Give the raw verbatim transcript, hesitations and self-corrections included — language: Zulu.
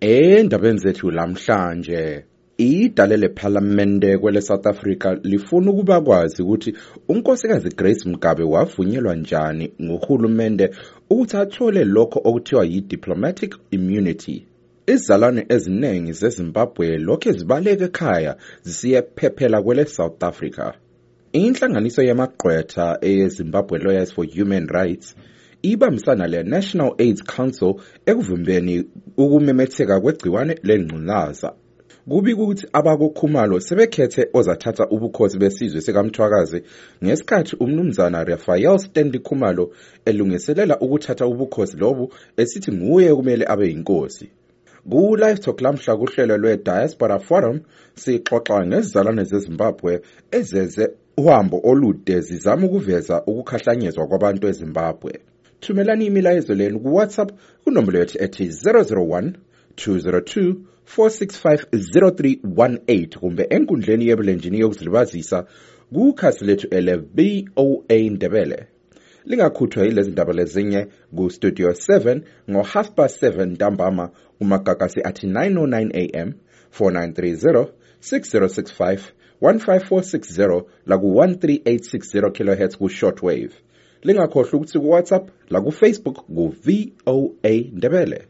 Endabeni zethu lamhlanje idale lePhalamende kwele South Africa lifuna ukuba kwazi ukuthi unkosikazi Grace Mugabe wavunyelwa njani ngohulumende ukuthi athole lokho okuthiwa yi-diplomatic immunity. Izalwane eziningi zeZimbabwe lokho ezibaleka ekhaya zisiyephephela kwele South Africa. Inhlanganiso yamagqwetha eZimbabwe Lawyers for Human Rights ibambisana le National AIDS Council ekuvimbeni ukumemetheka kwegciwane lengculaza. Kubika ukuthi abakoKhumalo sebekhethe ozathatha ubukhosi besizwe sikaMthwakazi ngesikhathi umnumzana Raphael Stanley Khumalo elungiselela ukuthatha ubukhosi lobu esithi nguye kumele abe inkosi. Ku live talk lamhla kuhlelo lwe Diaspora Forum sixoxa ngezizalwane zeZimbabwe ezeze uhambo olude zizama ukuveza ukukhahlanyezwa kwabantu eZimbabwe. Thumelani imilayezo lenu ku WhatsApp kunombolo yethu ethi zero zero one two zero two four six five zero three one eight kumbe enkundleni yebulenjini yokuzilibazisa kukhasi lethu ele V O A Ndebele. Lingakhuthwa yilezi ndaba lezinye ku Studio seven ngo half past seven ntambama umagagasi athi nine oh nine A M four nine three zero six zero six five one five four six zero la ku one three eight six zero kilohertz ku shortwave. Lingakhohlwa ukuthi ku WhatsApp la ku Facebook ku V O A Ndebele.